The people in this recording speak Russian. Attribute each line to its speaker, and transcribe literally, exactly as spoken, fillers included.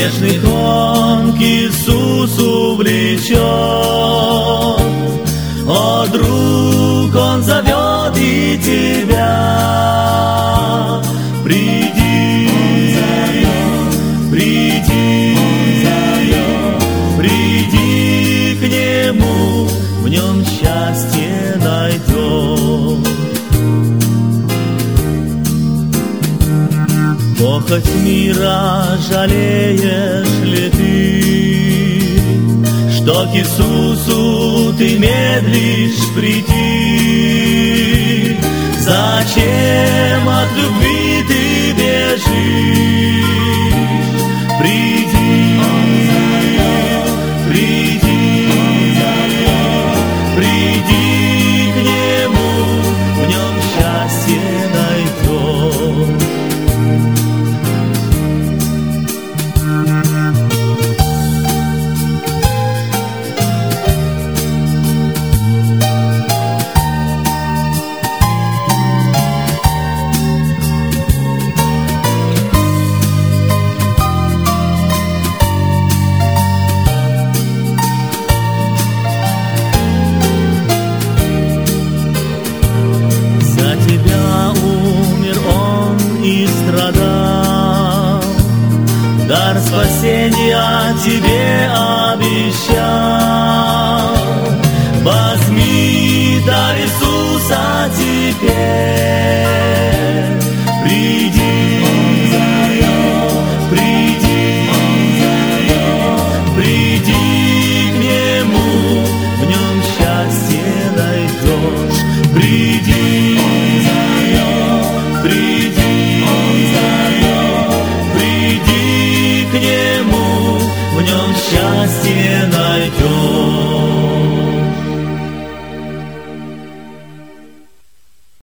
Speaker 1: грешных Он к Иисусу влечет. О, друг, Он зовет и тебя. Приди, приди, приди к Нему, в Нем счастье найдешь. Похоть мира жалеешь ли ты, что к Иисусу ты медлишь прийти? Зачем от любви ты бежишь? Приди, приди, приди к Нему, в Нем счастье найдешь. Дар спасения тебе обещал. Возьми дар Иисуса теперь. Приди, приди, приди к Нему, в Нем счастье найдешь. Приди, приди, приди к Нему, в Нем счастье найдешь.